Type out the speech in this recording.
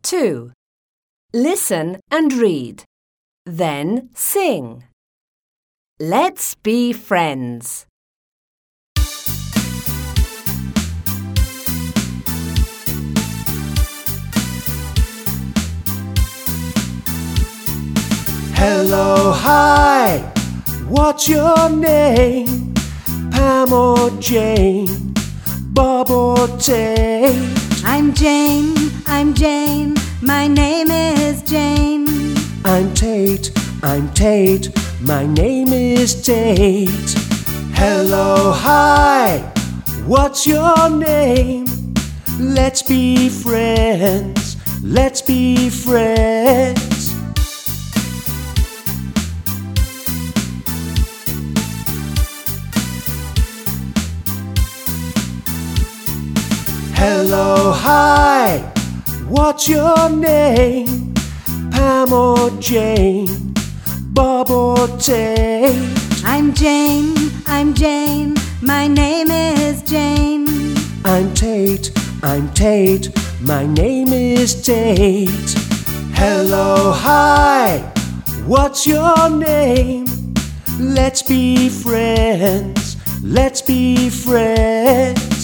2. Listen and read. Then sing. Let's be friends. Hello, hi, what's your name? Pam or Jane, Bob or Tate? I'm Jane, my name is Jane. I'm Tate, my name is Tate. Hello, hi, what's your name? Let's be friends, let's be friends. Hello, hi, what's your name? Pam or Jane, Bob or Tate? I'm Jane, my name is Jane. I'm Tate, my name is Tate. Hello, hi, what's your name? Let's be friends, let's be friends.